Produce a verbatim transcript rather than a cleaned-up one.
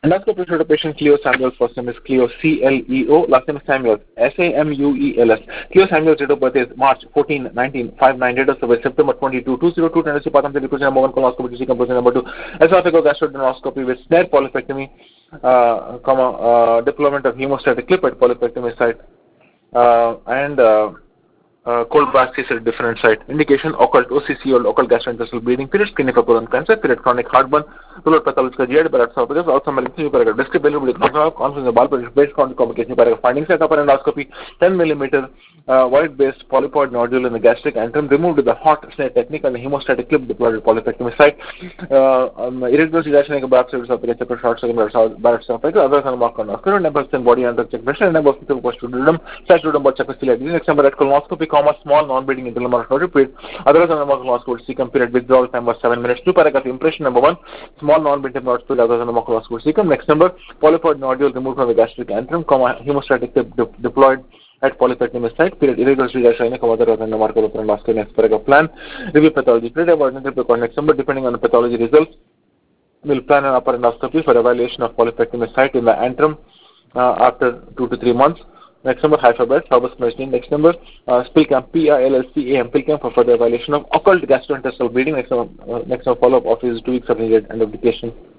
Endoscopy showed a patient Cleo Samuels. First name is Cleo, C L E O. Last name is Samuels, S A M U E L S. Cleo Samuels' date of birth is March fourteenth, nineteen fifty-nine. Date of service September twenty-second, two oh two. Tendency pathum position number one, colonoscopy, decomposition number two, esophagogastroduodenoscopy with snare polypectomy, uh, comma, uh, deployment of hemostatic clip at polypectomy site, uh, and uh, uh, cold biopsies at different site. Indication occult O C C or occult gastrointestinal bleeding, period skin for colon cancer, period chronic heartburn, blood pathological G I D, paragraph esophagus, also malignancy, paragraph descriptive, confidence, ball, based on complication, paragraph findings at upper endoscopy, ten millimeter uh, white-based polypoid nodule in the gastric antrum, removed with the hot snare technique and the hemostatic clip deployed at polypectomy site. Uh, um, irregular suggestion of biopsy esophagus, separate short second barrett esophagus, other than mark on oscar, nebulous body under check pressure, nebulous postudum, saturatum, but chapacilla. Next number at colonoscopy, comma, small non-bleeding internal marrow period, other than colonoscopy, secum period, withdrawal time was seven minutes. Two paragraph impression number one, small non-bleeding marrow period, other than colonoscopy, secum. Next number, polypoid nodule removed from the gastric antrum, comma, hemostatic clip de deployed at polypectomy site, period, irregular suggestion of other than the mark of the next paragraph plan, review pathology, period, avoidance record. Next number, depending on the pathology results, we'll plan an upper endoscopy for evaluation of polypectomy site in the antrum uh, after two to three months. Next number, Hyphabet, Faubus Machine. Next number, uh, Spilcam, P I L L C A M, Pilcam for further evaluation of occult gastrointestinal bleeding. Next number, uh, next number follow-up office is two weeks of needed end of education.